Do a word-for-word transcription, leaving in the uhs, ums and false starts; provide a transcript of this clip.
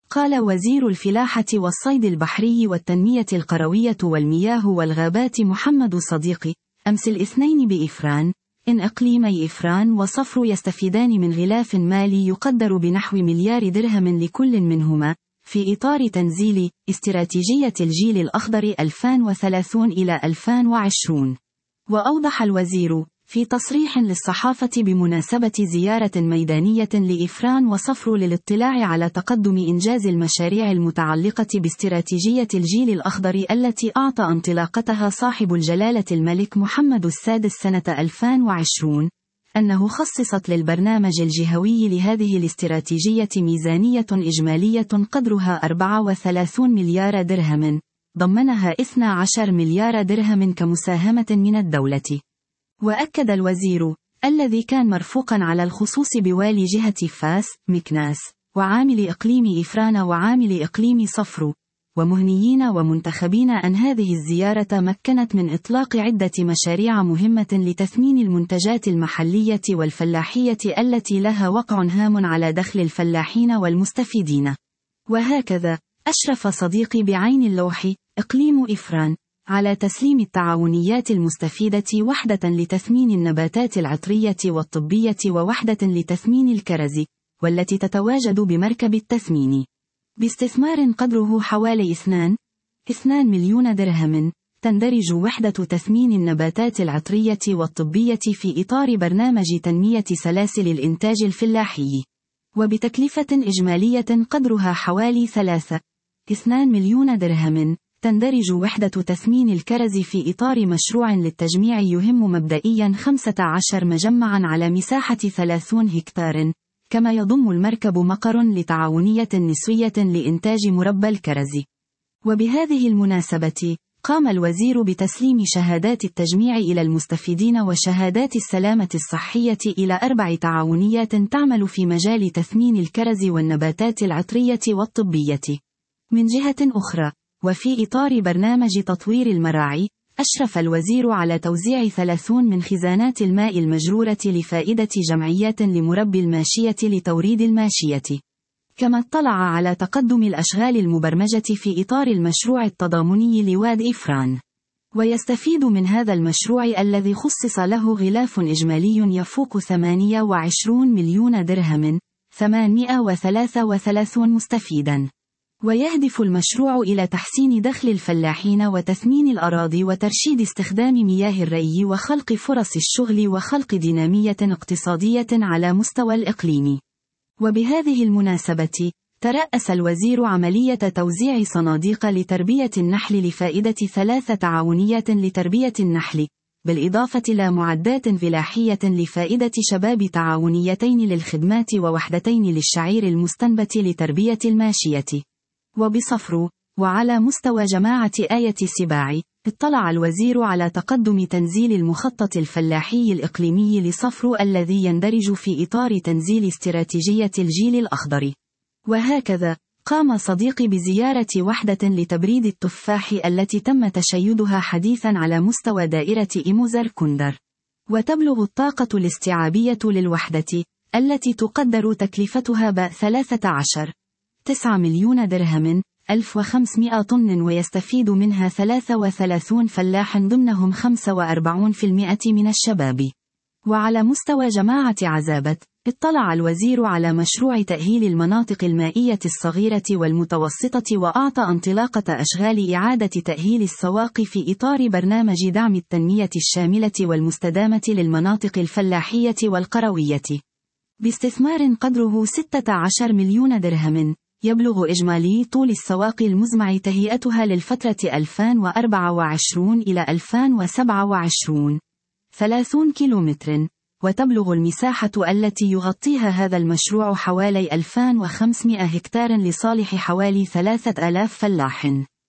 قال وزير الفلاحة والصيد البحري والتنمية القروية والمياه والغابات محمد صديقي أمس الاثنين بإفران إن إقليمي إفران وصفر يستفيدان من غلاف مالي يقدر بنحو مليار درهم لكل منهما، في إطار تنزيل استراتيجية الجيل الأخضر ألفين وثلاثين إلى ألفين وعشرين. وأوضح الوزير في تصريح للصحافة بمناسبة زيارة ميدانية لإفران وصفر للاطلاع على تقدم إنجاز المشاريع المتعلقة باستراتيجية الجيل الأخضر التي أعطى انطلاقتها صاحب الجلالة الملك محمد السادس سنة ألفين وعشرين، أنه خصصت للبرنامج الجهوي لهذه الاستراتيجية ميزانية إجمالية قدرها أربعة وثلاثين مليار درهم، ضمنها اثني عشر مليار درهم كمساهمة من الدولة. وأكد الوزير الذي كان مرفوقا على الخصوص بوالي جهة فاس مكناس وعامل إقليم إفران وعامل إقليم صفر ومهنيين ومنتخبين أن هذه الزيارة مكنت من إطلاق عدة مشاريع مهمة لتثمين المنتجات المحلية والفلاحية التي لها وقع هام على دخل الفلاحين والمستفيدين. وهكذا أشرف صديقي بعين اللوح إقليم إفران على تسليم التعاونيات المستفيدة وحدة لتثمين النباتات العطرية والطبية ووحدة لتثمين الكرز، والتي تتواجد بمركب التثمين باستثمار قدره حوالي اثنين اثنين مليون درهم. تندرج وحدة تثمين النباتات العطرية والطبية في إطار برنامج تنمية سلاسل الإنتاج الفلاحي، وبتكلفة إجمالية قدرها حوالي ثلاثة اثنين مليون درهم. تندرج وحدة تثمين الكرز في إطار مشروع للتجميع يهم مبدئيا خمسة عشر مجمعا على مساحة ثلاثين هكتار، كما يضم المركب مقر لتعاونية نسوية لإنتاج مربى الكرز. وبهذه المناسبة قام الوزير بتسليم شهادات التجميع إلى المستفيدين وشهادات السلامة الصحية إلى أربع تعاونيات تعمل في مجال تثمين الكرز والنباتات العطرية والطبية. من جهة أخرى، وفي إطار برنامج تطوير المراعي، أشرف الوزير على توزيع ثلاثين من خزانات الماء المجرورة لفائدة جمعيات لمربي الماشية لتوريد الماشية. كما اطلع على تقدم الأشغال المبرمجة في إطار المشروع التضامني لواد إفران. ويستفيد من هذا المشروع الذي خصص له غلاف إجمالي يفوق ثمانية وعشرين مليون درهم ثمانمائة وثلاثة وثلاثين مستفيدا. ويهدف المشروع إلى تحسين دخل الفلاحين وتثمين الأراضي وترشيد استخدام مياه الري وخلق فرص الشغل وخلق دينامية اقتصادية على مستوى الإقليم. وبهذه المناسبة ترأس الوزير عملية توزيع صناديق لتربية النحل لفائدة ثلاث تعاونيات لتربية النحل، بالإضافة إلى معدات فلاحية لفائدة شباب تعاونيتين للخدمات ووحدتين للشعير المستنبت لتربية الماشية. وبصفر، وعلى مستوى جماعة آية السباع، اطلع الوزير على تقدم تنزيل المخطط الفلاحي الإقليمي لصفر الذي يندرج في إطار تنزيل استراتيجية الجيل الأخضر. وهكذا قام صديقي بزيارة وحدة لتبريد التفاح التي تم تشيدها حديثا على مستوى دائرة إيموزر كندر. وتبلغ الطاقة الاستيعابية للوحدة التي تقدر تكلفتها ب ثلاثة عشر تسعة مليون درهم ألف وخمسمائة طن، ويستفيد منها ثلاثة وثلاثين فلاح ضمنهم خمسة وأربعين بالمئة من الشباب. وعلى مستوى جماعة عزابة، اطلع الوزير على مشروع تأهيل المناطق المائية الصغيرة والمتوسطة وأعطى انطلاقة أشغال إعادة تأهيل السواق في إطار برنامج دعم التنمية الشاملة والمستدامة للمناطق الفلاحية والقروية، باستثمار قدره ستة عشر مليون درهم. يبلغ إجمالي طول السواق المزمع تهيئتها للفترة ألفين وأربعة وعشرين إلى ألفين وسبعة وعشرين ثلاثين كيلومتر، وتبلغ المساحة التي يغطيها هذا المشروع حوالي ألفين وخمسمائة هكتار لصالح حوالي ثلاثة آلاف فلاح.